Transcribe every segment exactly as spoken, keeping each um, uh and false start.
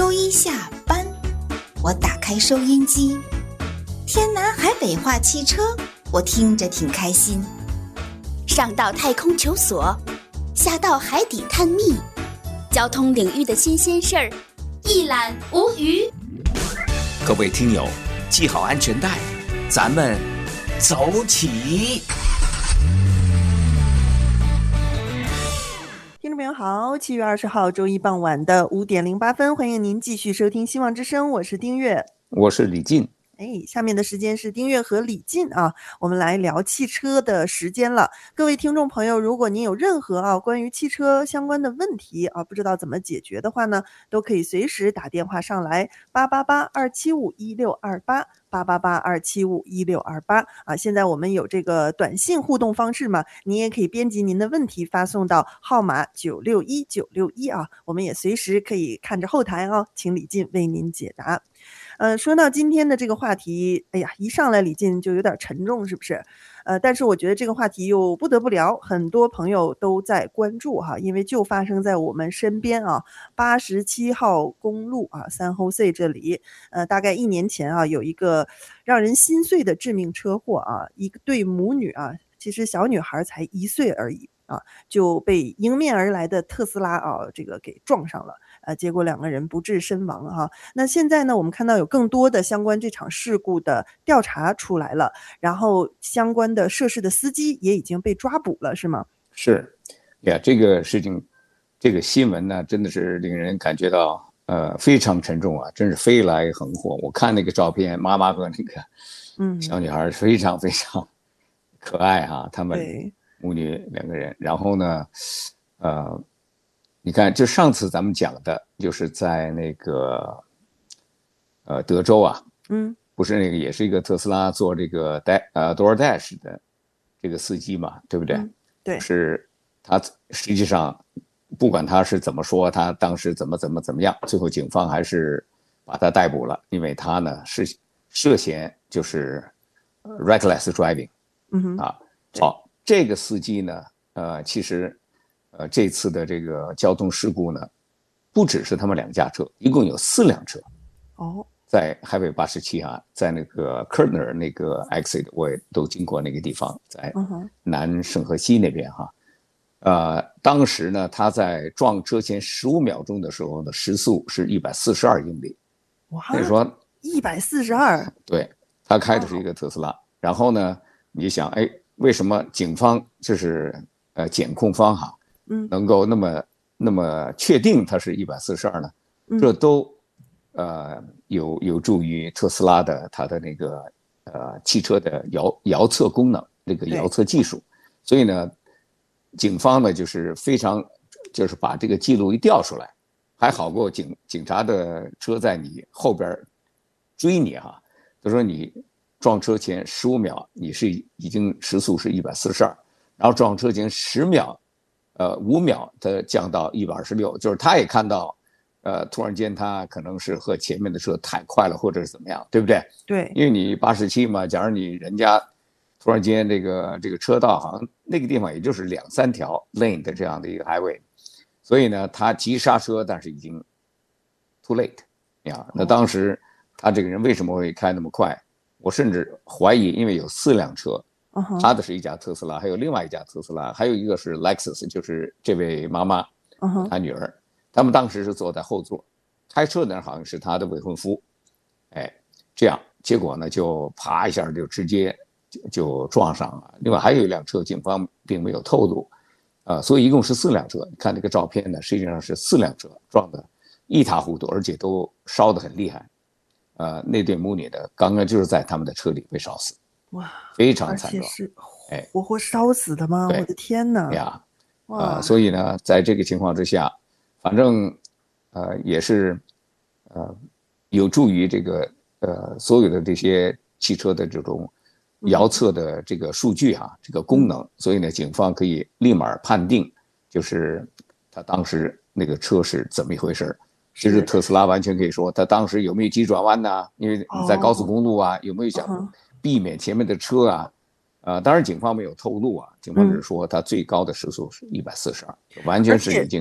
周一下班，我打开收音机，天南海北话汽车，我听着挺开心。上到太空求索，下到海底探秘，交通领域的新鲜事儿，一览无余。 各位听友，系好安全带，咱们走起！ 听众朋友好，七月二十号周一傍晚的五点零八分，欢迎您继续收听希望之声，我是丁月， 我是李进。 哎，下面的时间是丁月和李进啊，我们来聊汽车的时间了。各位听众朋友，如果您有任何啊关于汽车相关的问题啊，不知道怎么解决的话呢，都可以随时打电话上来八八八二七五一六二八。八八八二七五一六二八啊，现在我们有这个短信互动方式嘛，您也可以编辑您的问题发送到号码九六一九六一啊，我们也随时可以看着后台啊，请李进为您解答。呃，说到今天的这个话题，哎呀，一上来李进就有点沉重，是不是？呃，但是我觉得这个话题又不得不聊，很多朋友都在关注哈，因为就发生在我们身边啊，八十七号公路啊，三后 C 这里，呃，大概一年前啊，有一个让人心碎的致命车祸啊，一个对母女啊，其实小女孩才一岁而已啊，就被迎面而来的特斯拉啊，这个给撞上了。呃，结果两个人不治身亡哈。那现在呢，我们看到有更多的相关这场事故的调查出来了，然后相关的涉事的司机也已经被抓捕了，是吗？ 是呀，这个事情，这个新闻呢，真的是令人感觉到呃非常沉重啊，真是飞来横祸。我看那个照片，妈妈和那个嗯小女孩非常非常可爱哈、啊，他们母女两个人。然后呢，呃。你看，就上次咱们讲的，就是在那个，呃，德州啊，嗯，不是那个，也是一个特斯拉做这个带呃 DoorDash 的这个司机嘛，对不对？嗯、 对， 是他实际上不管他是怎么说，他当时怎么怎么怎么样，最后警方还是把他逮捕了，因为他呢是涉嫌就是 reckless driving， 嗯哼，啊，好，这个司机呢，呃，其实。呃，这次的这个交通事故呢，不只是他们两架车，一共有四辆车。哦，在Highway八十七啊，在那个 Kerner 那个 exit 我也都经过那个地方，在南圣荷西那边哈。呃，当时呢，他在撞车前十五秒钟的时候呢，时速是一百四十二英里。 哇， 所以说一百四十二。 对，他开的是一个特斯拉。然后呢，你想，哎，为什么警方就是呃检控方哈？能够那么那么确定它是一百四十二呢？这都呃有有助于特斯拉的它的那个呃汽车的遥遥测功能，这个遥测技术。所以呢，警方呢就是非常就是把这个记录一调出来，还好过警警察的车在你后边追你哈。他说你撞车前十五秒你是已经时速是一百四十二，然后撞车前十秒。呃，五秒它降到一百二十六，就是他也看到，呃，突然间他可能是和前面的车太快了，或者是怎么样，对不对？ 对， 因为你八十七嘛，假如你人家突然间这个这个车道好像那个地方也就是两三条 lane 的这样的一个 highway， 所以呢，他急刹车，但是已经 too late 呀。那当时他这个人为什么会开那么快？我甚至怀疑，因为有四辆车。Uh-huh. 他的是一架特斯拉，还有另外一架特斯拉，还有一个是 Lexus， 就是这位妈妈， uh-huh. 她女儿，他们当时是坐在后座，开车的人好像是她的未婚夫，哎，这样结果呢就啪一下就直接 就, 就撞上了。另外还有一辆车，警方并没有透露，呃，所以一共是四辆车。你看这个照片呢，实际上是四辆车撞得一塌糊涂，而且都烧得很厉害。呃，那对母女的刚刚就是在他们的车里被烧死。 哇， 非常惨状， 是活活烧死的吗？我的天哪！ 呀，啊、呃，所以呢，在这个情况之下，反正呃也是呃有助于这个呃所有的这些汽车的这种遥测的这个数据哈、啊，这个功能，所以呢，警方可以立马判定，就是他当时那个车是怎么一回事。其实特斯拉完全可以说，他当时有没有急转弯呢？因为你在高速公路啊，有没有想避免前面的车啊？呃，当然警方没有透露啊，警方只是说他最高的时速是一百四十二，完全是已经是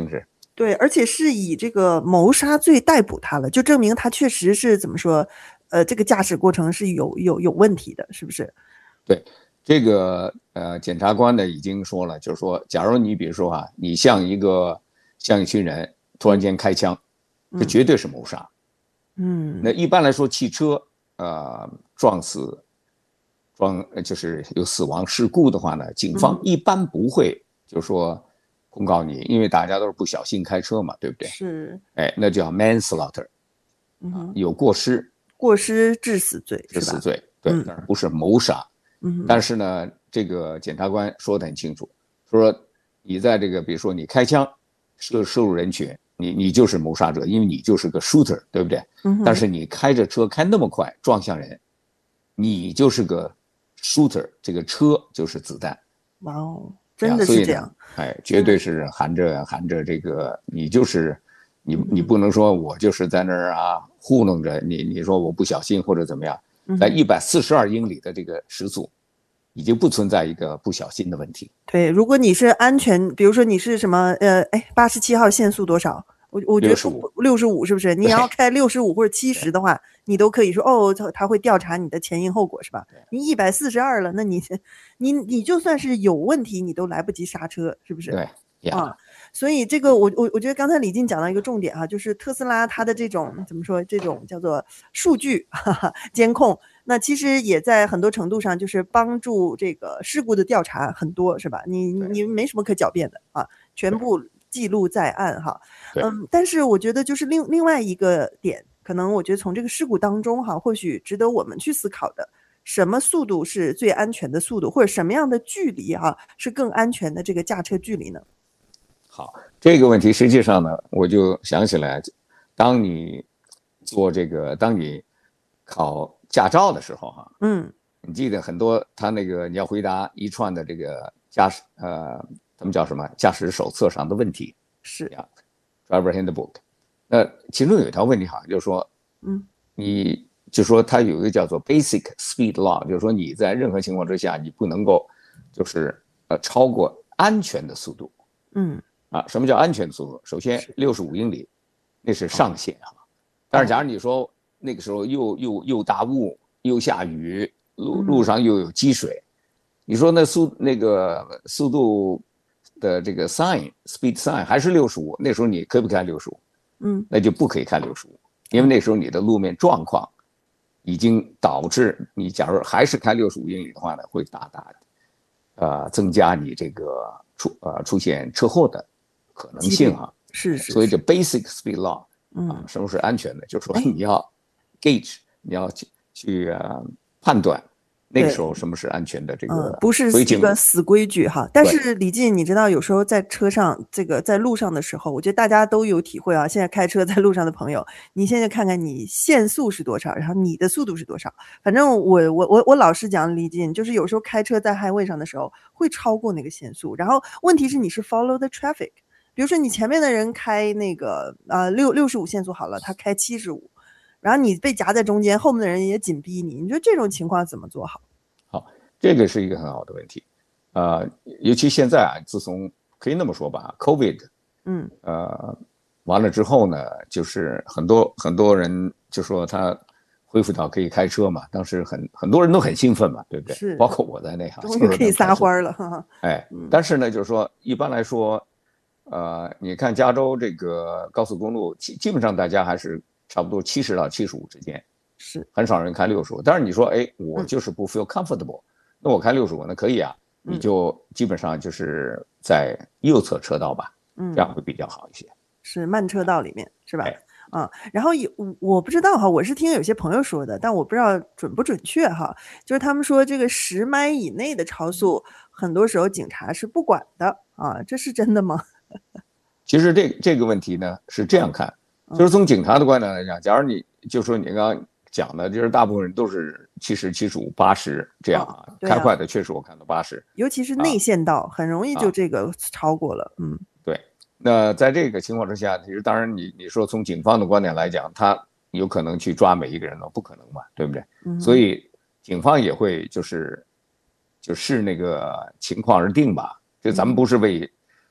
对，而且是以这个谋杀罪逮捕他了，就证明他确实是怎么说，呃，这个驾驶过程是有有有问题的，是不是？ 对，这个呃，检察官呢已经说了，就是说，假如你比如说啊，你向一个向一群人突然间开枪，这绝对是谋杀。 嗯， 那一般来说，汽车呃撞死撞就是有死亡事故的话呢，警方一般不会就是说控告你，因为大家都是不小心开车嘛，对不对？ 是， 哎，那叫 manslaughter， 嗯， 有过失， 过失致死罪是吧？ 致死罪，对， 嗯但是不是谋杀。 嗯， 但是呢，这个检察官说得很清楚，说你在这个比如说你开枪射射入人群，你你就是谋杀者，因为你就是个 shooter， 对不对？ 嗯， 但是你开着车开那么快撞向人，你就是个 shooter， 这个车就是子弹。 哇哦，真的是这样。 哎，绝对是含着含着这个，你就是你你不能说我就是在那儿啊糊弄着你，你说我不小心或者怎么样，在一百四十二英里的这个时速，已经不存在一个不小心的问题。 对，如果你是安全，比如说你是什么呃，哎，八十七号限速多少？我我觉得六十五是不是？你要开六十五或者七十的话，你都可以说哦，他他会调查你的前因后果是吧？你一百四十二了，那你你你就算是有问题，你都来不及刹车，是不是？ 对， 啊，所以这个我我我觉得刚才李静讲到一个重点哈、啊，就是特斯拉它的这种怎么说，这种叫做数据哈哈监控，那其实也在很多程度上就是帮助这个事故的调查很多是吧？你你没什么可狡辩的啊，全部记录在案哈。嗯，但是我觉得就是另另外一个点，可能我觉得从这个事故当中哈，或许值得我们去思考的，什么速度是最安全的速度，或者什么样的距离哈是更安全的这个驾车距离呢？ 好，这个问题实际上呢，我就想起来，当你做这个，当你考驾照的时候哈， 嗯， 你记得很多他那个你要回答一串的这个驾驶呃，他们叫什么驾驶手册上的问题是呀 ，Driver Handbook。那其中有一条问题好像就是说， 嗯， 你就说它有一个叫做 Basic Speed Law， 就是说你在任何情况之下，你不能够就是呃超过安全的速度。 嗯。 啊，什么叫安全的速度？首先，六十五英里，那是上限啊。但是，假如你说那个时候又又又大雾，又下雨，路路上又有积水，你说那速那个速度的这个 sign speed sign 还是六十五，那时候你可不可以开六十五？ 嗯， 那就不可以开六十五，因为那时候你的路面状况已经导致你，假如还是开六十五英里的话呢，会大大的呃增加你这个出呃出现车祸的可能性啊， 是是， 所以这 basic speed law 嗯啊，什么是安全的？就是说你要 gauge，你要去去呃判断那个时候什么是安全的这个， 嗯，不是一个死规矩哈。但是李进，你知道有时候在车上这个在路上的时候，我觉得大家都有体会啊。现在开车在路上的朋友，你现在看看你限速是多少，然后你的速度是多少。反正我我我我老实讲，李进就是有时候开车在 highway 上的时候会超过那个限速，然后问题是你是 follow the traffic。比如说你前面的人开那个呃六六十五限速好了，他开七十五，然后你被夹在中间，后面的人也紧逼你，你觉得这种情况怎么做好？ 好，这个是一个很好的问题，呃，尤其现在啊，自从可以那么说吧 ，COVID， 嗯， 呃，完了之后呢，就是很多很多人就说他恢复到可以开车嘛，当时很很多人都很兴奋嘛，对不对？ 是， 包括我在内哈， 终于可以撒欢了，哈哈。 哎，但是呢，就是说一般来说。呃，你看加州这个高速公路，基基本上大家还是差不多七十到七十五之间， 是很少人开六十五。但是你说，哎，我就是不 feel comfortable，、嗯、那我开六十五那可以啊，你就基本上就是在右侧车道吧，嗯，这样会比较好一些。 是慢车道里面是吧？ 哎、 啊，然后有我不知道哈，我是听有些朋友说的，但我不知道准不准确哈，就是他们说这个十迈以内的超速，很多时候警察是不管的啊，这是真的吗？ 其实这这个问题呢是这样看，就是从警察的观点来讲，假如你就说你刚刚讲的，就是大部分人都是七十、七十五、八十这样啊， 哦、 开快的确实我看到八十， 尤其是内线道、啊、很容易就这个超过了，嗯， 对。那在这个情况之下，其实当然你你说从警方的观点来讲，他有可能去抓每一个人吗？不可能嘛，对不对？ 嗯、 所以警方也会就是就视那个情况而定吧，就咱们不是为。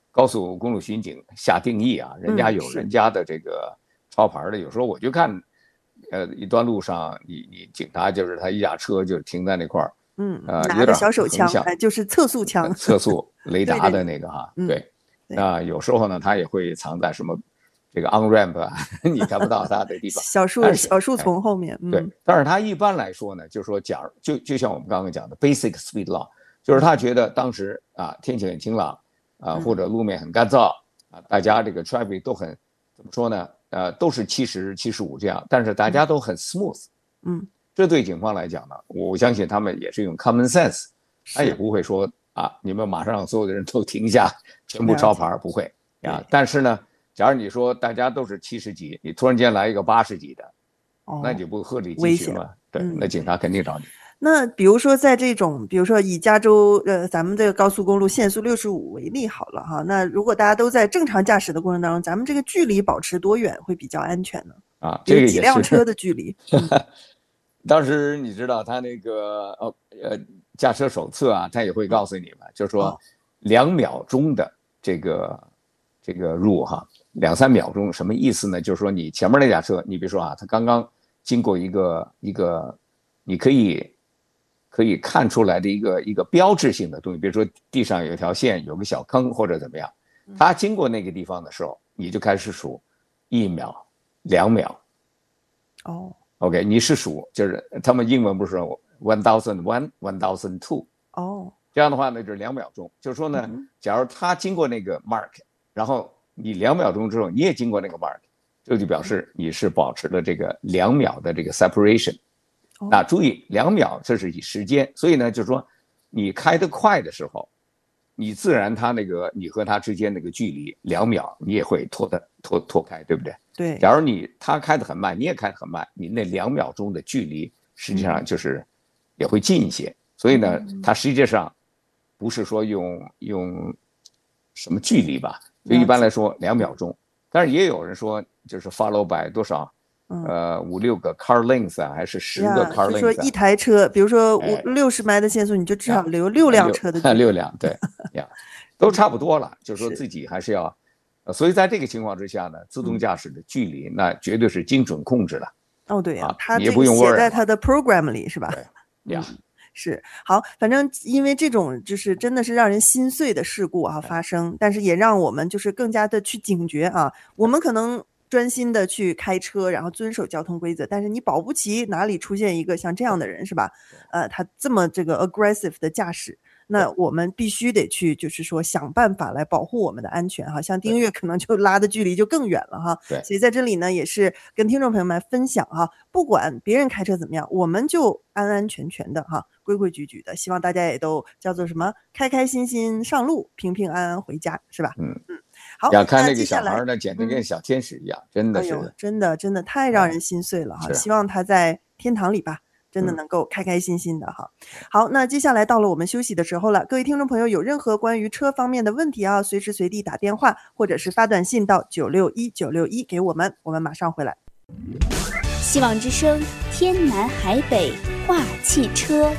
高速公路巡警下定义啊，人家有人家的这个抄牌的，有时候我就看，呃，一段路上你你警察就是他一架车就停在那块儿， 嗯， 呃， 拿个小手枪，哎，就是测速枪， 测速雷达的那个哈， 对对对对，那有时候呢，他也会藏在什么这个 on ramp 啊，你看不到他的地方， 小树小树丛后面， 对，但是他一般来说呢，就是说，假如就就像我们刚刚讲的 basic speed law， 就是他觉得当时啊天气很晴朗啊，或者路面很干燥啊，大家这个 traffic 都很怎么说呢？呃，都是七十、七十五这样，但是大家都很 smooth， 嗯， 这对警方来讲呢，我相信他们也是用 common sense， 他也不会说啊，你们马上让所有的人都停下，全部抄牌，不会啊。但是呢，假如你说大家都是七十几，你突然间来一个八十几的， 哦、 那你不鹤立鸡群吗？对， 嗯、 那警察肯定找你。 那比如说在这种，比如说以加州呃咱们这个高速公路限速六十五为例好了哈，那如果大家都在正常驾驶的过程当中，咱们这个距离保持多远会比较安全呢？ 啊，这个也是几辆车的距离。嗯、 当时你知道他那个呃呃驾车手册啊，他也会告诉你们，就是说两秒钟的这个这个入哈，两三秒钟什么意思呢？就是说你前面那架车，你比如说啊，他刚刚经过一个一个，你可以。可以看出来的一个一个标志性的东西，比如说地上有一条线，有个小坑或者怎么样，他经过那个地方的时候，你就开始数一秒、两秒。 哦 ，OK， 你是数，就是他们英文不是说 one thousand one, one thousand two。 哦， 这样的话呢，就是两秒钟。就是说呢，假如他经过那个 mark， 然后你两秒钟之后你也经过那个 mark， 这就表示你是保持了这个两秒的这个 separation。那注意，两秒这是以时间，所以呢，就是说，你开得快的时候，你自然他那个你和他之间那个距离两秒，你也会拖的拖拖开，对不对？ 对。 假如你他开得很慢，你也开得很慢，你那两秒钟的距离实际上就是也会近一些。所以呢，它实际上不是说用用什么距离吧，就一般来说两秒钟。但是也有人说，就是 follow by 多少。呃，五六个 car length 啊，还是十个 car length？、啊、 就说一台车，比如说五六十迈的限速，你就至少留六辆车的距离。 六辆，对呀，都差不多了。就是说自己还是要，呃，所以在这个情况之下呢，自动驾驶的距离、嗯、那绝对是精准控制的。 哦，对呀、啊，它也不用写在它的 program 里是吧？ 对呀、 嗯。是好，反正因为这种就是真的是让人心碎的事故啊发生，但是也让我们就是更加的去警觉啊，我们可能。专心的去开车，然后遵守交通规则，但是你保不齐哪里出现一个像这样的人是吧？呃，他这么这个 aggressive 的驾驶，那我们必须得去就是说想办法来保护我们的安全哈。像丁月可能就拉的距离就更远了哈。 对， 所以在这里呢，也是跟听众朋友们分享哈，不管别人开车怎么样，我们就安安全全的哈，规规矩矩的，希望大家也都叫做什么开开心心上路，平平安安回家，是吧？ 嗯嗯。好， 要看那个小孩呢，简直跟小天使一样，嗯、真的是、 哎，真的真的太让人心碎了哈！希望他在天堂里吧，真的能够开开心心的哈。嗯、好，那接下来到了我们休息的时候了，各位听众朋友有任何关于车方面的问题啊，随时随地打电话或者是发短信到九六一九六一给我们，我们马上回来。 希望之声，天南海北话汽车。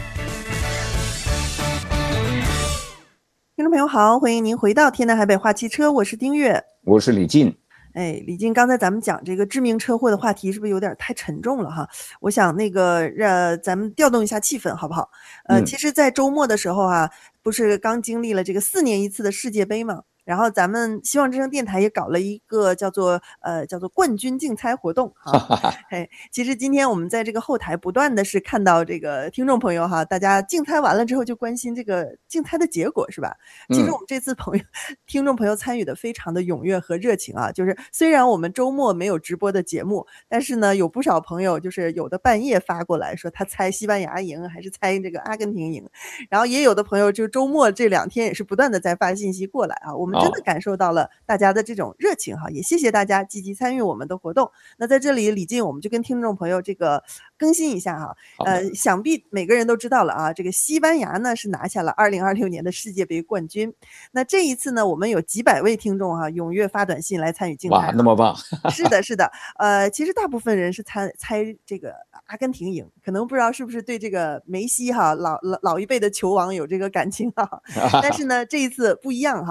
听众朋友好，欢迎您回到天南海北话汽车，我是丁月， 我是李进。 哎，李进，刚才咱们讲这个致命车祸的话题是不是有点太沉重了哈？我想那个呃，咱们调动一下气氛好不好？呃，嗯、其实，在周末的时候啊，不是刚经历了这个四年一次的世界杯吗？然后咱们希望之声电台也搞了一个叫做呃叫做冠军竞猜活动哈。嘿，其实今天我们在这个后台不断的是看到这个听众朋友哈，大家竞猜完了之后就关心这个竞猜的结果是吧？其实我们这次朋友、嗯、听众朋友参与的非常的踊跃和热情啊，就是虽然我们周末没有直播的节目，但是呢有不少朋友就是有的半夜发过来说他猜西班牙赢还是猜这个阿根廷赢，然后也有的朋友就周末这两天也是不断的在发信息过来啊，我们真的感受到了大家的这种热情哈，也谢谢大家积极参与我们的活动。那在这里李进我们就跟听众朋友这个更新一下哈，呃，想必每个人都知道了啊，这个西班牙呢是拿下了二零二六年的世界杯冠军。那这一次呢，我们有几百位听众哈、啊、踊跃发短信来参与竞猜。 哇，那么棒！ 是的，是的，呃，其实大部分人是猜猜这个阿根廷赢，可能不知道是不是对这个梅西哈老老老一辈的球王有这个感情哈，但是呢这一次不一样哈。那有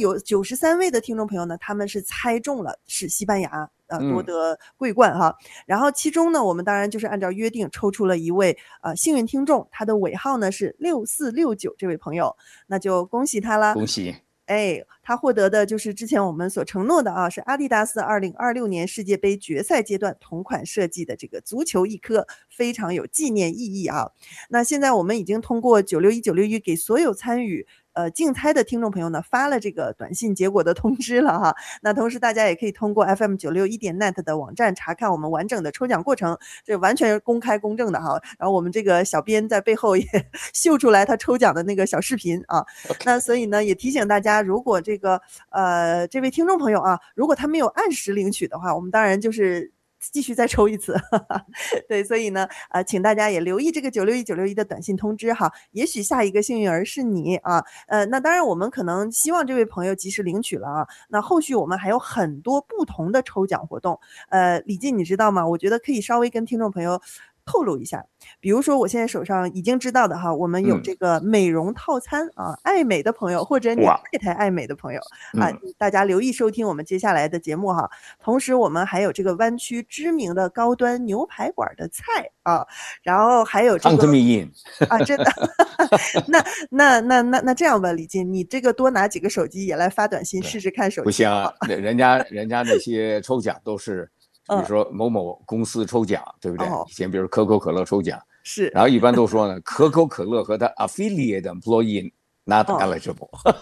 有九十三位的听众朋友呢，他们是猜中了是西班牙。呃，夺嗯得桂冠哈，然后其中呢，我们当然就是按照约定抽出了一位呃幸运听众，他的尾号呢是六四六九这位朋友，那就恭喜他啦！ 恭喜！ 哎，他获得的就是之前我们所承诺的啊，是阿迪达斯二零二六年世界杯决赛阶段同款设计的这个足球一颗，非常有纪念意义啊。那现在我们已经通过九六一九六一给所有参与呃竞猜的听众朋友呢发了这个短信结果的通知了哈。那同时大家也可以通过 F M 九六一点 net 的网站查看我们完整的抽奖过程，这完全公开公正的哈。然后我们这个小编在背后也秀出来他抽奖的那个小视频啊。那所以呢，也提醒大家，如果这个呃这位听众朋友啊，如果他没有按时领取的话，我们当然就是继续再抽一次对，所以呢呃请大家也留意这个九六一九六一的短信通知哈，也许下一个幸运儿是你啊。呃那当然我们可能希望这位朋友及时领取了啊，那后续我们还有很多不同的抽奖活动。呃李静你知道吗？我觉得可以稍微跟听众朋友透露一下，比如说我现在手上已经知道的哈，我们有这个美容套餐、嗯、啊，爱美的朋友或者你太太爱美的朋友啊、嗯，大家留意收听我们接下来的节目哈。同时我们还有这个湾区知名的高端牛排馆的菜啊，然后还有这个啊，真的那那那那那这样吧，李金，你这个多拿几个手机也来发短信试试看手机。 不行啊，人家人家那些抽奖都是。比如说某某公司抽奖，嗯、对不对？哦、以前比如可口可乐抽奖， 是， 然后一般都说呢，可口可乐和它 affiliate employee not eligible。哦、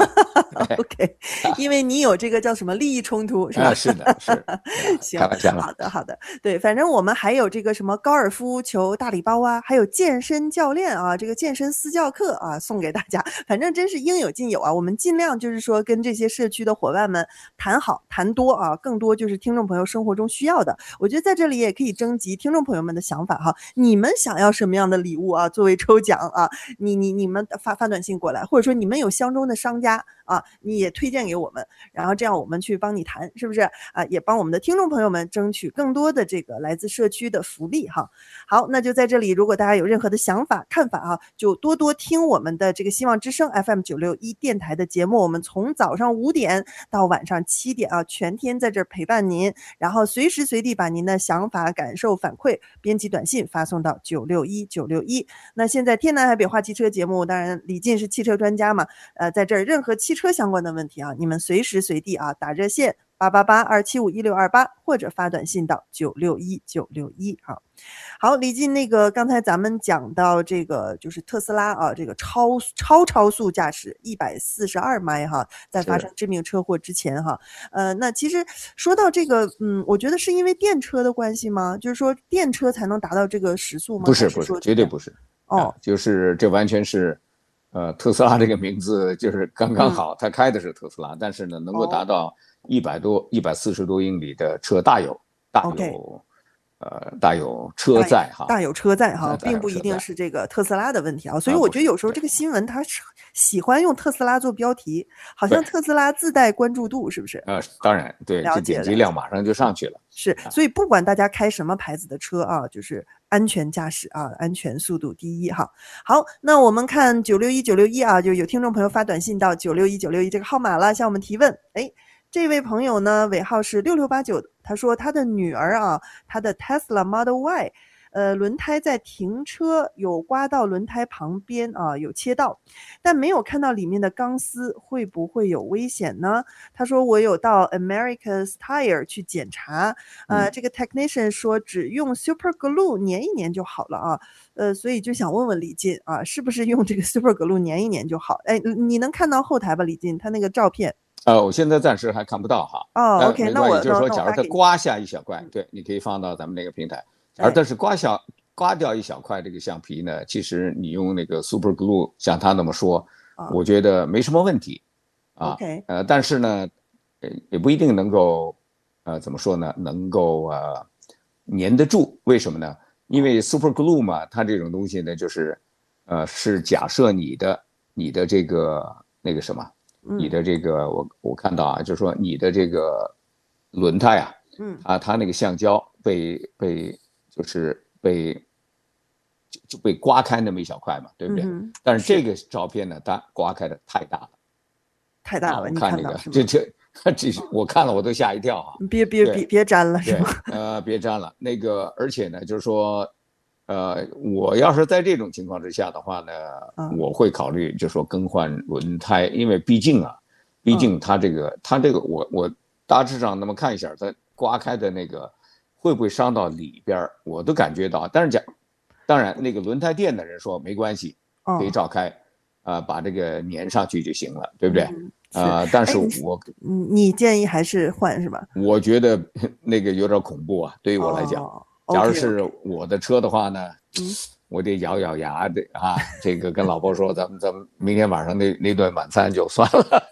OK， 因为你有这个叫什么利益冲突，是吧？ 啊、是的，是。 行，好的，好的，对，反正我们还有这个什么高尔夫球大礼包啊，还有健身教练啊，这个健身私教课啊，送给大家。反正真是应有尽有啊，我们尽量就是说跟这些社区的伙伴们谈好谈多啊，更多就是听众朋友生活中需要的。我觉得在这里也可以征集听众朋友们的想法哈，你们想要什么样的礼物啊？作为抽奖啊，你你你们发发短信过来，或者说你们有相中的商家啊，你也推荐给我们，然后这样我们去帮你谈，是不是啊？也帮我们的听众朋友们争取更多的这个来自社区的福利哈。好，那就在这里，如果大家有任何的想法看法啊，就多多听我们的这个希望之声 F M 九六一电台的节目，我们从早上五点到晚上七点啊，全天在这儿陪伴您，然后随时随地把您的想法、感受、反馈编辑短信发送到九六一九六一。那现在天南海北话汽车节目，当然李进是汽车专家嘛，呃，在这儿任何汽车相关的问题啊，你们随时随地啊打热线八八八二七五一六二八，或者发短信到九六一九六一啊。好，李进，那个刚才咱们讲到这个就是特斯拉啊，这个超超超速驾驶一百四十二迈哈，在发生致命车祸之前哈，呃，那其实说到这个，嗯，我觉得是因为电车的关系吗？就是说电车才能达到这个时速吗？ 不是，不是，绝对不是。 哦、 啊，就是这完全是。呃，特斯拉这个名字就是刚刚好，他、嗯、开的是特斯拉，但是呢，能够达到一百多、一百四十多英里的车大有大有、okay. 呃大有车载哈， 大有车载哈，并不一定是这个特斯拉的问题啊。所以我觉得有时候这个新闻它是喜欢用特斯拉做标题，好像特斯拉自带关注度，是不是？ 呃，当然，对，这点击量马上就上去了。 是，所以不管大家开什么牌子的车啊，就是安全驾驶啊，安全速度第一哈。好，那我们看九六一九六一啊，就有听众朋友发短信到九六一九六一这个号码了，向我们提问。哎，这位朋友呢，尾号是六六八九，他说他的女儿啊，他的 Tesla Model Y。呃，轮胎在停车有刮到轮胎旁边啊，有切到，但没有看到里面的钢丝，会不会有危险呢？他说我有到 America's Tire 去检查，呃， 嗯、 这个 technician 说只用 super glue 粘一粘就好了啊，呃，所以就想问问李进啊，是不是用这个 super glue 粘一粘就好？哎，你能看到后台吧，李进，他那个照片。 呃，我现在暂时还看不到哈。 哦 ，OK， 那我就是说，假如它刮下一小块，对，你可以放到咱们那个平台。而但是刮小刮掉一小块这个橡皮呢，其实你用那个 super glue， 像他那么说，哦、我觉得没什么问题啊。 Okay. 呃，但是呢，也不一定能够，呃，怎么说呢？能够呃粘得住？为什么呢？因为 super glue 嘛，它这种东西呢，就是呃，是假设你的你的这个那个什么， 嗯、 你的这个我我看到啊，就是说你的这个轮胎啊， 嗯， 啊，它那个橡胶被被就是被就就被刮开那么一小块嘛，对不对？ 嗯、 但是这个照片呢，它刮开的太大了， 太大了， 啊、我你看那个看到是吗？ 这这这是我看了我都吓一跳啊！ 别别对别别粘了是对吗？， 呃，别沾了。那个，而且呢，就是说，呃，我要是在这种情况之下的话呢， 嗯我会考虑就说更换轮胎，因为毕竟啊，毕嗯竟它这个它这个我我大致上那么看一下，它刮开的那个会不会伤到里边儿，我都感觉到。但是讲，当然那个轮胎店的人说没关系，可以嗯照开，啊、把这个粘上去就行了，对不对？ 嗯，是， 啊、但是哎， 我你你建议还是换是吧？ 我觉得那个有点恐怖啊，对于我来讲。 哦假如 ，OK 是 OK， 我的车的话呢， 嗯， 我得咬咬牙的啊，这个跟老婆说，咱们咱们明天晚上那那顿晚餐就算了。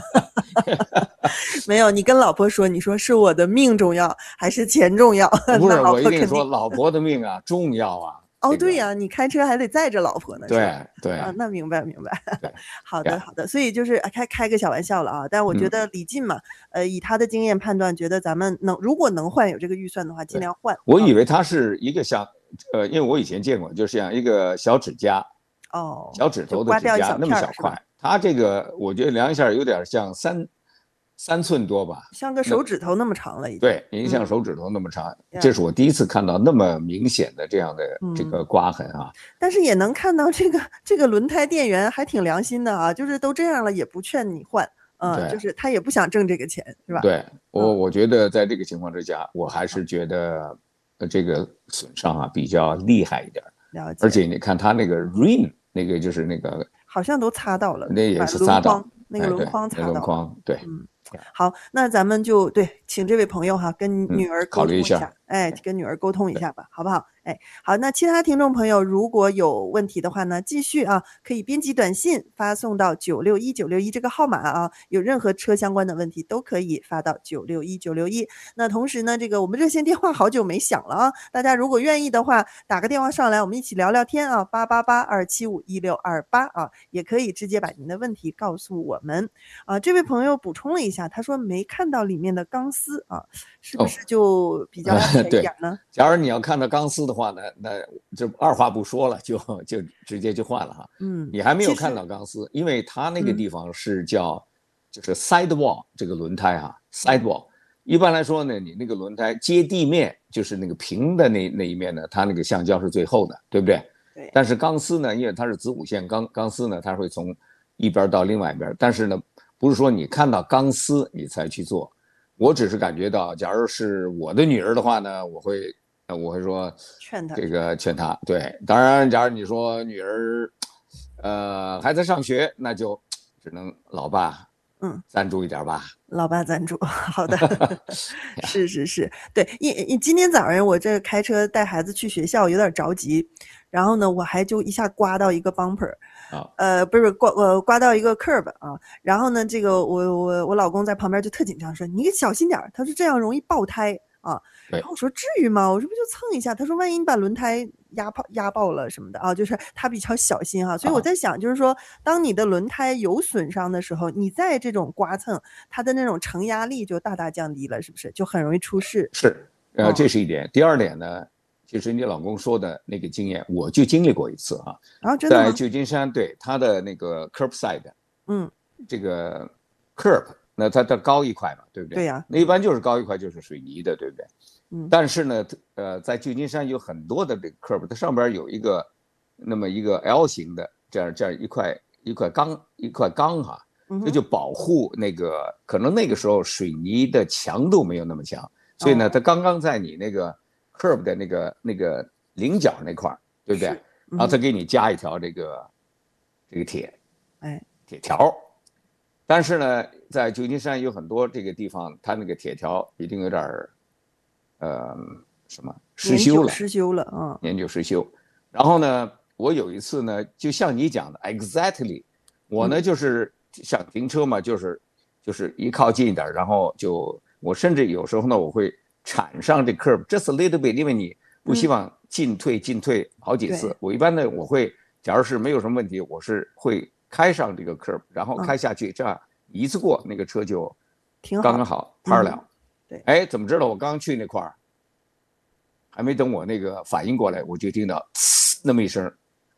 没有，你跟老婆说，你说是我的命重要还是钱重要？ 不是， 那老我一定婆肯定。 说老婆的命啊重要啊。 哦， 这个对呀，你开车还得载着老婆呢，是吧？ 对对啊，那明白明白。 对好的呀好的，所以就是啊开开个小玩笑了啊，但我觉嗯得李进嘛，呃，以他的经验判断，觉得咱们能如果能换有这个预算的话，尽对量换。 我啊以为它是一个像，呃，因为我以前见过，就像一个小指甲， 哦， 小指头的就刮掉一指甲那么小片儿是吧小块，它这个我觉得量一下有点像三三寸多吧。 像个手指头那么长了已经。 对，您像嗯手指头那么长， 呀这是我第一次看到那么明显的这样的这个嗯刮痕啊。 但是也能看到这个这个轮胎店员还挺良心的啊，就是都这样了也不劝你换，嗯， 对就是他也不想挣这个钱，是吧？ 对我， 嗯我觉得在这个情况之下，我还是觉得呃这个损伤啊比较厉害一点儿。 了解。 而且你看它那个 rim 那个就是那个好像都擦到了， 那也把轮是擦到框，那个轮哎对那框擦到了。 轮框，对， 嗯，好，那咱们就对，请这位朋友哈跟嗯女儿考虑一下沟通一下，哎，跟女儿沟通一下吧，好不好？哎，好，那其他听众朋友如果有问题的话呢，继续啊，可以编辑短信发送到九六一九六一这个号码啊，有任何车相关的问题都可以发到九六一九六一。那同时呢，这个我们热线电话好久没响了啊，大家如果愿意的话，打个电话上来，我们一起聊聊天啊，八八八二七五一六二八啊，也可以直接把您的问题告诉我们啊。这位朋友补充了一下，他说没看到里面的钢丝啊，是不哦是就比较安全一对点呢？ 假如你要看到钢丝的话呢，那就二话不说了，就就直接就换了哈。 嗯， 你还没有其实看到钢丝，因为它那个嗯地方是叫就是 sidewall 这个轮胎哈，sidewall。一般来说呢，你那个轮胎接地面就是那个平的那那一面呢，它那个橡胶是最厚的，对不对？ 对， 但是钢丝呢，因为它是子午线钢钢丝呢，它会从一边到另外一边，但是呢，不是说你看到钢丝你才去做。我只是感觉到，假如是我的女儿的话呢，我会呃我会说劝他这个劝她。对，当然，假如你说女儿呃还在上学，那就只能老爸嗯赞助一点吧。 老爸赞助，好的，是是是，对，因因今天早上我这开车带孩子去学校，有点着急，然后呢，我还就一下刮到一个 bumper， 啊， 呃，不是刮呃刮到一个 curb 啊，然后呢，这个我我我老公在旁边就特紧张，说你小心点儿，他说这样容易爆胎啊。 对然后我说至于吗？我说不就蹭一下？他说万一你把轮胎压爆压爆了什么的啊，就是他比较小心哈、所以我啊在想，就是说，当你的轮胎有损伤的时候，你在这种刮蹭，它的那种承压力就大大降低了，是不是？就很容易出事。 是，呃， 哦这是一点。第二点呢，其实你老公说的那个经验，我就经历过一次啊， 然后真的吗？ 在旧金山，对它的那个 curbside， 嗯， 这个 curb，那它它高一块嘛，对不对？ 对呀那一般就是高一块就是水泥的，对不对？ 嗯但是呢，呃，在旧金山有很多的这个 curb，它上边有一个那么一个 L 型的这样这样一块一块钢一块钢哈、 嗯哼这就保护那个可能那个时候水泥的强度没有那么强，所以呢， 哦它刚刚在你那个 curb 的那个那个棱角那块儿，对不对？ 是然后它给你加一条这个这个铁哎， 铁条，但是呢，在旧金山有很多这个地方，它那个铁条已经有点儿，呃，什么失年久修了， 失修了啊。 年久失修。然后呢，我有一次呢，就像你讲的 exactly，我呢嗯就是想停车嘛，就是就是一靠近一点，然后就我甚至有时候呢，我会铲上这 curb just a little bit，因为你不希望进退进退好几次。 对我一般呢，我会假如是没有什么问题，我是会开上这个 curb，然后开下去，这样一次过那个车就挺好刚刚好拍了。 嗯对哎，怎么知道我刚去那块儿，还没等我那个反应过来，我就听到呲那么一声，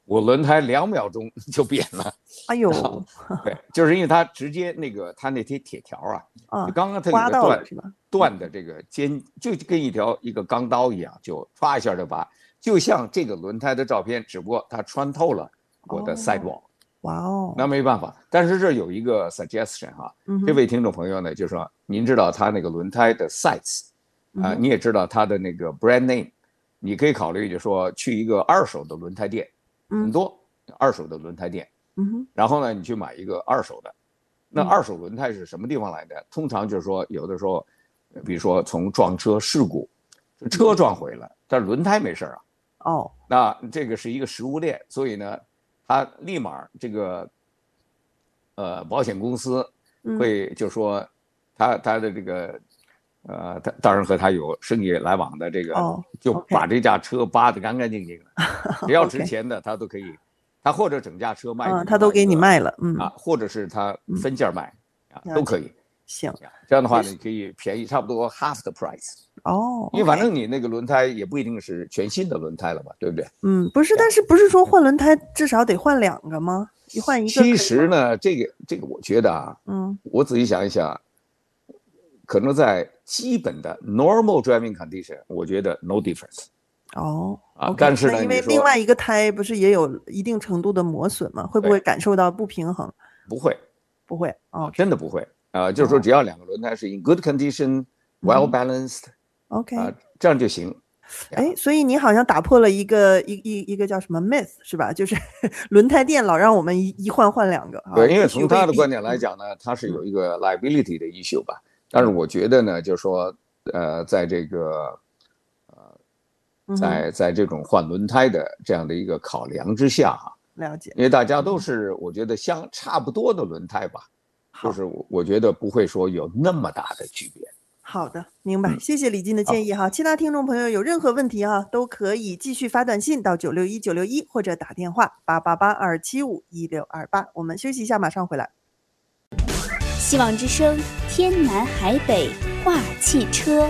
我轮胎两秒钟就扁了。 哎呦， 对，就是因为它直接那个它那些铁条啊， 啊， 就刚刚它有刮个断到了是吧？ 断的这个尖，就跟一条一个钢刀一样，就唰一下就拔，就像这个轮胎的照片，只不过它穿透了我的 sidewall。 哇哦， 那没办法，但是这有一个 suggestion 哈， 嗯这位听众朋友呢，就说您知道他那个轮胎的 size 啊、呃，你也知道他的那个 brand name， 你可以考虑就说去一个二手的轮胎店，很多二手的轮胎店， 嗯哼， 然后呢，你去买一个二手的。那二手轮胎是什么地方来的？通常就是说，有的时候，比如说从撞车事故，车撞毁了，但是轮胎没事啊。 哦， 那这个是一个食物链，所以呢，他立马这个。呃，保险公司会就说他他的这个呃，他当然和他有生意来往的这个，就把这架车扒得干干净净的，只要值钱的他都可以，他或者整架车卖， 嗯，他都给你卖了，嗯啊，或者是他分件卖啊，都可以。 行， 这样的话你可以便宜差不多 half the price。 哦， 因为反正你那个轮胎也不一定是全新的轮胎了吧，对不对？ 嗯，不是，但是不是说换轮胎至少得换两个吗？一换一个。 其实呢，这个这个我觉得啊， 嗯， 我仔细想一想，可能在基本的 normal driving condition， 我觉得 no difference。 哦， 啊，但是呢， 因为另外一个胎不是也有一定程度的磨损吗？会不会感受到不平衡？ 不会， 不会，哦， 真的不会。啊，就是说只要两个轮胎是 in good condition、well balanced，OK， 啊，这样就行。 哎，所以你好像打破了一个一一一个叫什么 myth 是吧？就是轮胎店老让我们一一换换两个。 对，因为从他的观点来讲呢，他是有一个 liability 的 issue 吧。但是我觉得呢，就是说，呃，在这个呃，在在这种换轮胎的这样的一个考量之下哈， 了解， 因为大家都是我觉得相差不多的轮胎吧，就是我觉得不会说有那么大的区别。 好的，明白，谢谢李静的建议哈。其他听众朋友有任何问题哈，都可以继续发短信到九六一九六一，或者打电话八八八二七五一六二八。我们休息一下，马上回来。 希望之声，天南海北话汽车。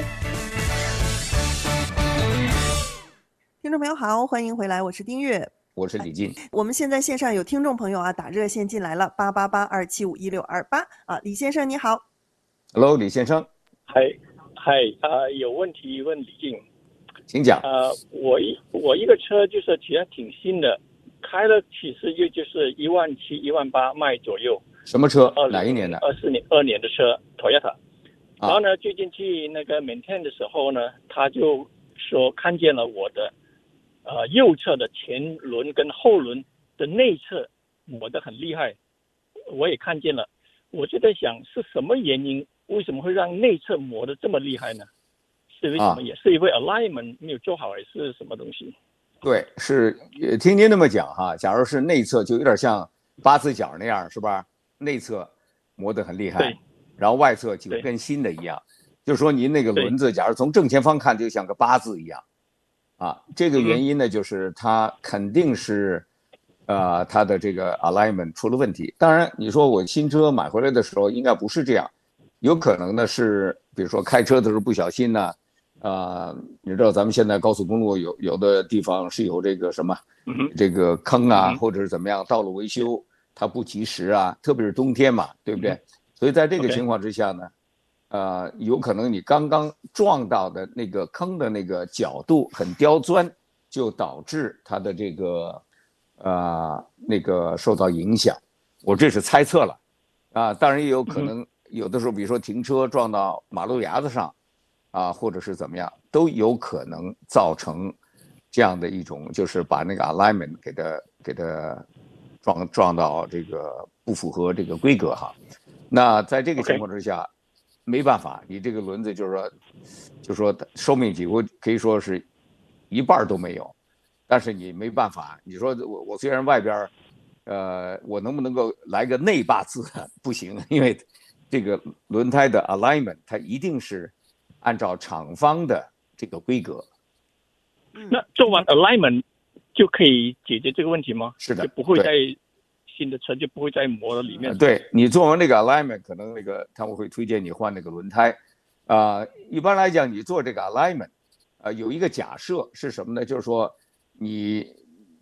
听众朋友好，欢迎回来，我是丁月。 我是李静。 我们现在线上有听众朋友啊，打热线进来了，八八八二七五一六二八啊，李先生你好。 Hello， 李先生。 嗨嗨啊，有问题问李静， 请讲。 呃，我一我一个车就是其实挺新的，开了其实就就是一万七、一万八卖左右。 什么车？哪一年的？ 二四年二年的车 ，Toyota。然后呢，最近去那个 maintain 的时候呢，他就说看见了我的呃右侧的前轮跟后轮的内侧磨得很厉害，我也看见了，我就在想是什么原因？为什么会让内侧磨得这么厉害呢？是为什么？也是因为 alignment 没有做好，还是什么东西？ 对，是听您那么讲哈。假如是内侧，就有点像八字脚那样，是吧？内侧磨得很厉害，然后外侧就跟新的一样。就是说您那个轮子，假如从正前方看，就像个八字一样。啊，这个原因呢，就是它肯定是，呃，它的这个 alignment 出了问题。当然，你说我新车买回来的时候，应该不是这样。有可能呢是，比如说开车的时候不小心呢，呃，你知道咱们现在高速公路有有的地方是有这个什么，这个坑啊，或者是怎么样，道路维修它不及时啊，特别是冬天嘛，对不对？所以在这个情况之下呢，呃，有可能你刚刚撞到的那个坑的那个角度很刁钻，就导致它的这个，呃，那个受到影响。我这是猜测了，啊，当然也有可能。有的时候，比如说停车撞到马路牙子上，啊，或者是怎么样，都有可能造成这样的一种，就是把那个 alignment 给它给它撞撞到这个不符合这个规格哈。那在这个情况之下， okay. 没办法，你这个轮子就是说，就说寿命几乎可以说是一半都没有，但是你没办法，你说我我虽然外边，呃，我能不能够来个内八字？不行，因为。这个轮胎的 alignment 它一定是按照厂方的这个规格。 那做完 alignment 就可以解决这个问题吗？ 是的， 就不会在新的车就不会再磨里面。 对，你做完这个 alignment， 可能那个他们会推荐你换那个轮胎。啊、呃，一般来讲，你做这个 alignment， 呃，有一个假设是什么呢？就是说你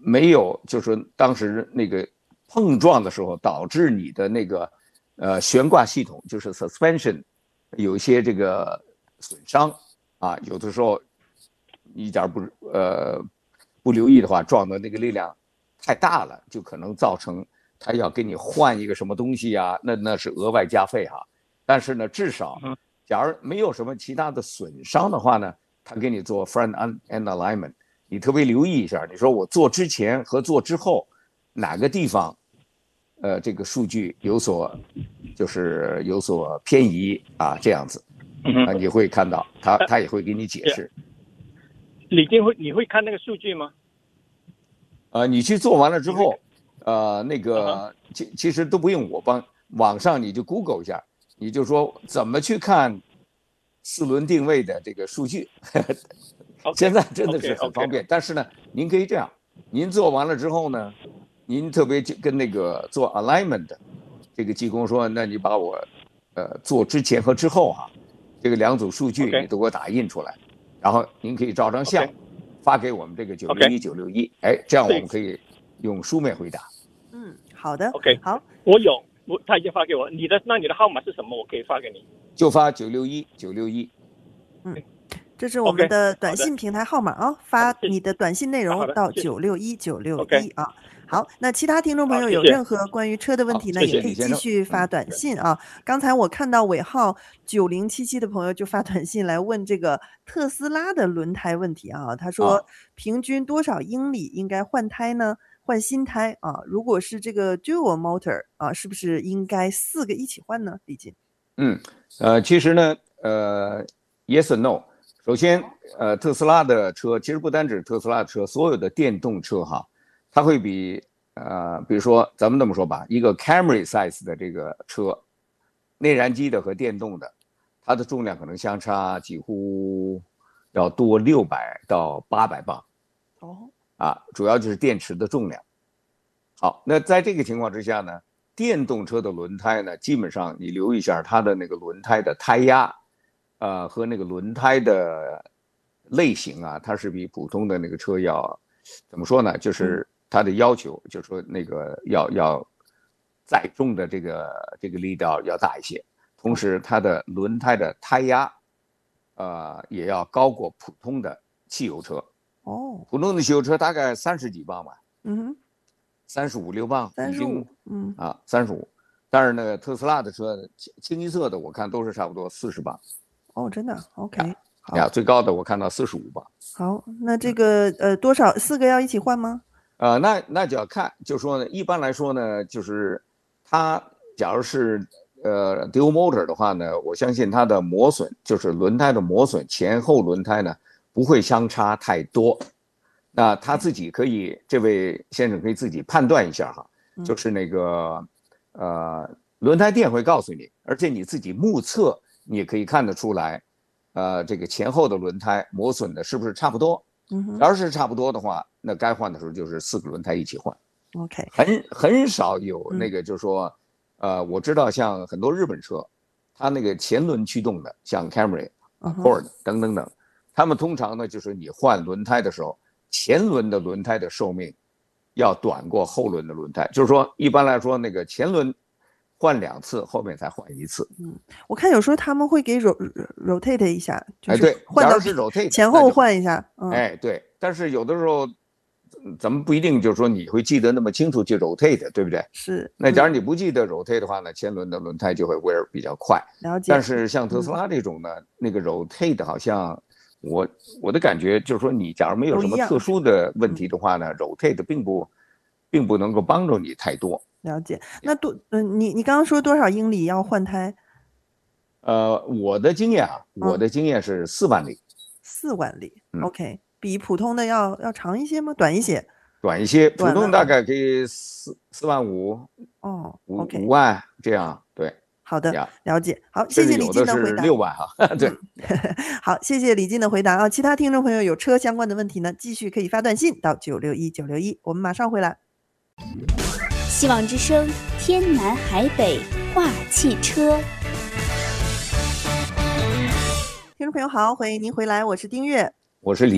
没有就是当时那个碰撞的时候导致你的那个呃悬挂系统就是 suspension 有一些这个损伤啊，有的时候你假如不呃不留意的话，撞的那个力量太大了，就可能造成他要给你换一个什么东西啊，那那是额外加费哈。但是呢，至少假如没有什么其他的损伤的话呢，他给你做 front end alignment， 你特别留意一下，你说我做之前和做之后哪个地方，呃，这个数据有所就是有所偏移啊，这样子啊，你会看到他他也会给你解释。 李定会你会看那个数据吗？ 呃，你去做完了之后，呃，那个其其实都不用我帮，网上你就 Google 一下，你就说怎么去看四轮定位的这个数据。现在真的是很方便， okay, okay. 但是呢，您可以这样，您做完了之后呢，您特别跟那个做 alignment 的这个技工说，那你把我呃做之前和之后哈、啊，这个两组数据你都给我打印出来， okay. 然后您可以照张相。Okay.发给我们这个九六一九六一，哎，这样我们可以用书面回答。 嗯，好的 ，OK， 好， 我有，我他已经发给我，你的那你的号码是什么？我可以发给你， 就发九六一九六一。 嗯，这是我们的短信平台号码啊， okay, 发你的短信内容到九六一九六一啊。好，那其他听众朋友有任何关于车的问题呢，也可以继续发短信啊。刚才我看到尾号九零七七的朋友就发短信来问这个特斯拉的轮胎问题啊。他说，平均多少英里应该换胎呢？换新胎啊？如果是这个 dual motor 啊，是不是应该四个一起换呢？李进。 嗯，呃，其实呢，呃 ，yes or no。首先，呃，特斯拉的车其实不单指特斯拉的车，所有的电动车哈。它会比呃，比如说咱们这么说吧，一个 Camry size 的这个车，内燃机的和电动的，它的重量可能相差几乎要多六百到八百磅。 哦， 啊，主要就是电池的重量。好，那在这个情况之下呢，电动车的轮胎呢，基本上你留意一下它的那个轮胎的胎压，呃，和那个轮胎的类型啊，它是比普通的那个车要怎么说呢？就是它的要求，就是说那个要要载重的这个这个力道要大一些，同时它的轮胎的胎压，呃，也要高过普通的汽油车。 哦， 普通的汽油车大概三十几磅吧， 嗯哼， 三十五六磅， 三十五，嗯啊，三十五。但是呢，特斯拉的车清一色的，我看都是差不多四十磅。 哦，真的 ，OK。 呀，最高的我看到四十五磅。 好，那这个呃多少四个要一起换吗？ 呃，那那就要看，就说呢，一般来说呢，就是它假如是呃 dual motor 的话呢，我相信它的磨损，就是轮胎的磨损，前后轮胎呢不会相差太多。那他自己可以，这位先生可以自己判断一下哈，就是那个呃轮胎店会告诉你，而且你自己目测你也可以看得出来。呃，这个前后的轮胎磨损的是不是差不多？ 嗯， 要是差不多的话，那该换的时候就是四个轮胎一起换。 OK， 很很少有那个，就是说，嗯、呃，我知道像很多日本车，它那个前轮驱动的，像 Camry、Accord 等等等，他们通常呢就是你换轮胎的时候，前轮的轮胎的寿命要短过后轮的轮胎，就是说一般来说那个前轮。换两次，后面才换一次。 嗯，我看有时候他们会给 rotate 一下， 哎，对， 换到是 rotate 前后换一下。嗯、 哎，对，但是有的时候咱们不一定就是说你会记得那么清楚去 rotate， 对不对？ 是。 那假如你不记得 rotate 的话呢，前轮的轮胎就会 wear 比较快。 了解。 但是像特斯拉这种呢，嗯、那个 rotate 好像我我的感觉就是说，你假如没有什么特殊的问题的话呢 ，rotate 并不并不能够帮助你太多。 了解，那多嗯、呃，你你刚刚说多少英里要换胎？ 呃，我的经验啊， 嗯、 我的经验是四万里。 四万里、 嗯、 ，OK， 比普通的要要长一些吗？短一些？ 短一些，普通大概可以四四万五。 哦， 五 OK， 五万这样，对。 好的，了解。好，谢谢李进的回答。 六万哈，对。 好，谢谢李进的回答啊！其他听众朋友有车相关的问题呢，继续可以发短信到九六一九六一，我们马上回来。 希望之声，天南海北话汽车。 听众朋友好，欢迎您回来，我是丁月， 我是李进。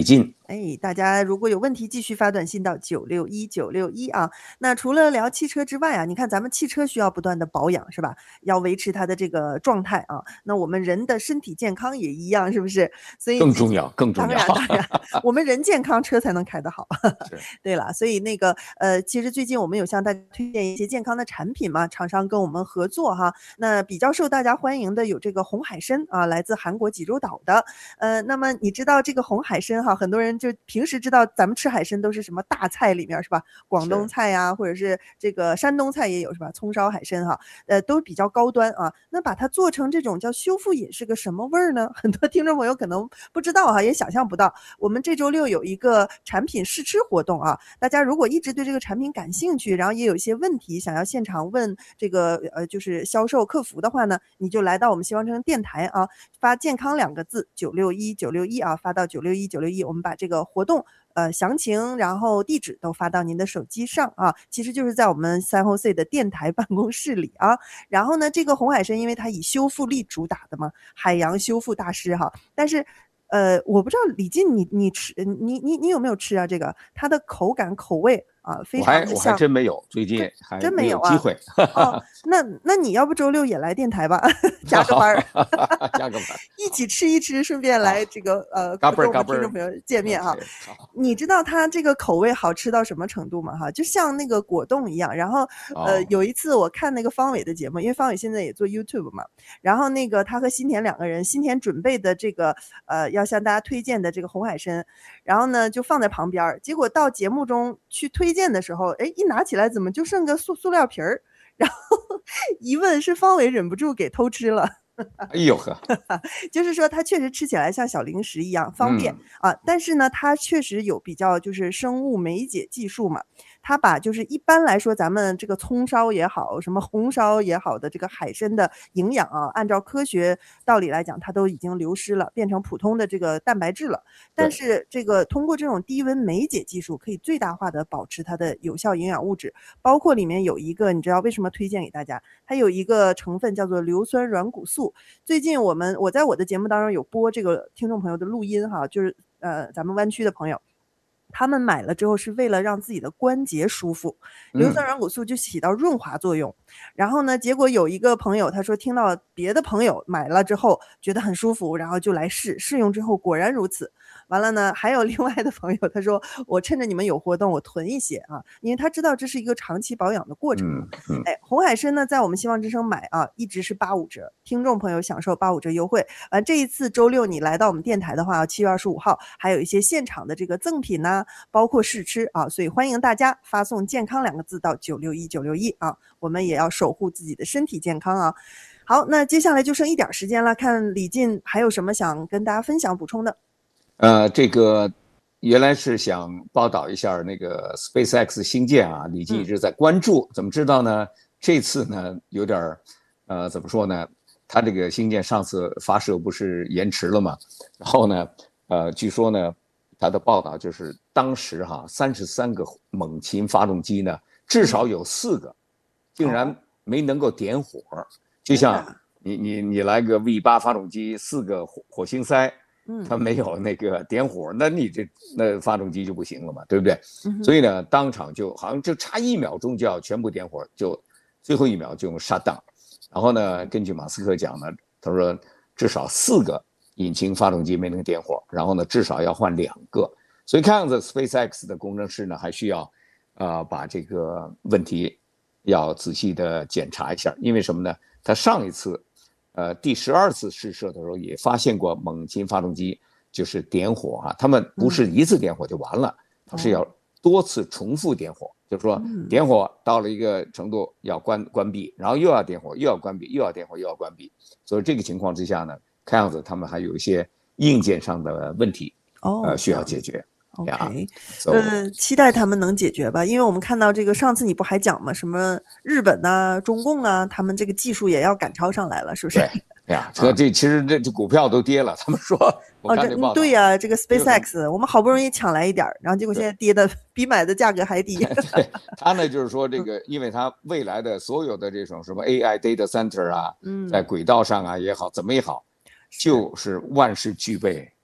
哎，大家如果有问题，继续发短信到九六一九六一啊。那除了聊汽车之外啊，你看咱们汽车需要不断的保养，是吧？要维持它的这个状态啊。那我们人的身体健康也一样，是不是？所以更重要，更重要。 当然，当然，我们人健康，车才能开得好。对了，所以那个呃，其实最近我们有向大家推荐一些健康的产品嘛，厂商跟我们合作哈。那比较受大家欢迎的有这个红海参啊，来自韩国济州岛的。呃，那么你知道这个红海参哈，很多人就平时知道咱们吃海参都是什么大菜里面是吧？广东菜呀、啊，或者是这个山东菜也有是吧？葱烧海参哈，呃，都比较高端啊。那把它做成这种叫修复饮是个什么味儿呢？很多听众朋友可能不知道哈，也想象不到。我们这周六有一个产品试吃活动啊，大家如果一直对这个产品感兴趣，然后也有一些问题想要现场问这个呃就是销售客服的话呢，你就来到我们希望之声电台啊，发健康两个字九六一九六一啊，发到九六一九六一，我们把这个活动呃详情然后地址都发到您的手机上啊，其实就是在我们三后 C 的电台办公室里啊。然后呢，这个红海参因为它以修复力主打的嘛，海洋修复大师哈，但是呃，我不知道李进你你吃你你你有没有吃啊？这个它的口感口味啊，非常的像。 我还我还真没有，最近还真没有机会。 哦，那那你要不周六也来电台吧，加个班儿， 加个班儿， 一起吃一吃，顺便来这个呃跟我们听众朋友见面哈。你知道它这个口味好吃到什么程度吗？哈，就像那个果冻一样。然后呃有一次我看那个方伟的节目，因为方伟现在也做 YouTube 嘛，然后那个他和新田两个人，新田准备的这个呃要向大家推荐的这个红海参，然后呢就放在旁边，结果到节目中去推荐的时候，哎，一拿起来怎么就剩个塑塑料皮儿？然后一问是方伟忍不住给偷吃了。 哎呦呵， 就是说它确实吃起来像小零食一样方便、嗯、啊，但是呢，它确实有比较就是生物酶解技术嘛。它把就是一般来说咱们这个葱烧也好，什么红烧也好的这个海参的营养啊，按照科学道理来讲，它都已经流失了，变成普通的这个蛋白质了。但是这个通过这种低温酶解技术，可以最大化的保持它的有效营养物质，包括里面有一个，你知道为什么推荐给大家？它有一个成分叫做硫酸软骨素。最近我们我在我的节目当中有播这个听众朋友的录音哈，就是呃咱们湾区的朋友。他们买了之后是为了让自己的关节舒服，硫酸软骨素就起到润滑作用、嗯、然后呢结果有一个朋友他说听到别的朋友买了之后觉得很舒服，然后就来试试用之后果然如此。完了呢还有另外的朋友他说我趁着你们有活动我囤一些啊，因为他知道这是一个长期保养的过程、嗯嗯、哎，红海参呢在我们希望之声买啊一直是八五折，听众朋友享受八五折优惠。完这一次周六你来到我们电台的话，七月二十五号还有一些现场的这个赠品呢、啊，包括试吃啊，所以欢迎大家发送健康两个字到九六一九六一啊，我们也要守护自己的身体健康啊。好，那接下来就剩一点时间了，看李进还有什么想跟大家分享补充的。 呃，这个原来是想报道一下那个 SpaceX 星舰啊，李进一直在关注、嗯、怎么知道呢？这次呢有点呃怎么说呢，他这个星舰上次发射不是延迟了嘛，然后呢呃据说呢他的报道就是当时哈三十三个猛禽发动机呢至少有四个竟然没能够点火，就像你你你来个 V 八 发动机四个火火星塞，它没有那个点火，那你这那发动机就不行了嘛，对不对？所以呢当场就好像就差一秒钟就要全部点火，就最后一秒就用 shut down。 然后呢根据马斯克讲呢，他说至少四个引擎发动机没能点火，然后呢至少要换两个，所以看样子 SpaceX 的工程师呢还需要呃把这个问题要仔细的检查一下。因为什么呢？他上一次呃第十二次试射的时候也发现过猛禽发动机就是点火啊，他们不是一次点火就完了，它是要多次重复点火，就是说点火到了一个程度要关关闭，然后又要点火又要关闭，又要点火又要关闭。所以这个情况之下呢，看样子他们还有一些硬件上的问题，哦，呃，需要解决。 OK， 呃，期待他们能解决吧，因为我们看到这个上次你不还讲吗？什么日本啊、中共啊，他们这个技术也要赶超上来了，是不是？ 对呀，这这其实这这股票都跌了，他们说。我看这报道哦，对呀、啊，这个 SpaceX 我们好不容易抢来一点，然后结果现在跌的比买的价格还低。 对，他呢就是说这个，因为他未来的所有的这种什么 A I data center 啊，嗯，在轨道上啊也好，怎么也好，就是万事俱备。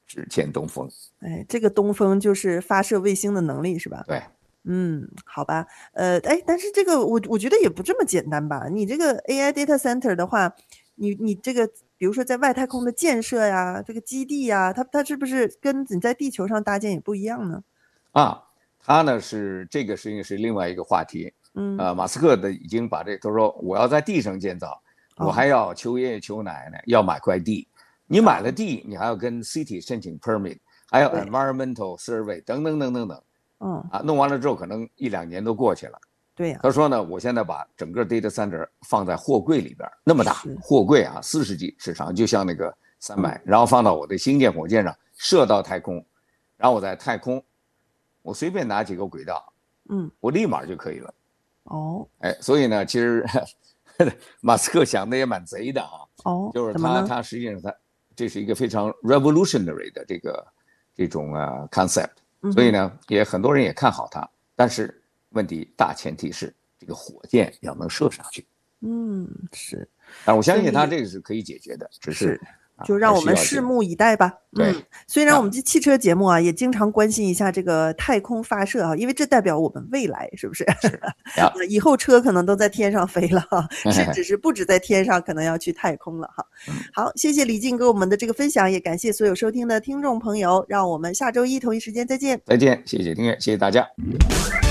只见东风。 哎，这个东风就是发射卫星的能力是吧？ 对。 嗯，好吧，呃，哎，但是这个我我觉得也不这么简单吧？你这个 A I data center 的话，你你这个比如说在外太空的建设呀，这个基地呀，它它是不是跟你在地球上搭建也不一样呢？ 啊，它呢是这个事情是另外一个话题。 嗯， 呃，马斯克的已经把这，他说我要在地上建造，我还要求爷爷求奶奶要买块地。你买了地，你还要跟 city 申请 permit， 还有 environmental survey 等等等等等。 嗯， 啊，弄完了之后可能一两年都过去了。 对呀。 他说呢，我现在把整个 data center 放在货柜里边，那么大货柜啊，四十几尺长，就像那个三百，然后放到我的星舰火箭上，射到太空，然后我在太空，我随便拿几个轨道， 嗯， 我立马就可以了。 哦， 哎，所以呢，其实马斯克想的也蛮贼的啊。 哦， 就是他他实际上他这是一个非常 revolutionary 的这个这种呃 concept。所以呢，也很多人也看好它，但是问题大前提是这个火箭要能射上去。 嗯，是。 但我相信它这个是可以解决的，只是就让我们拭目以待吧。 对， 嗯，虽然我们这汽车节目啊，也经常关心一下这个太空发射啊，因为这代表我们未来，是不是？ 是。 以后车可能都在天上飞了哈，是只是不止在天上，可能要去太空了哈。好，谢谢李静给我们的这个分享，也感谢所有收听的听众朋友，让我们下周一同一时间再见。 再见，谢谢订阅，谢谢大家。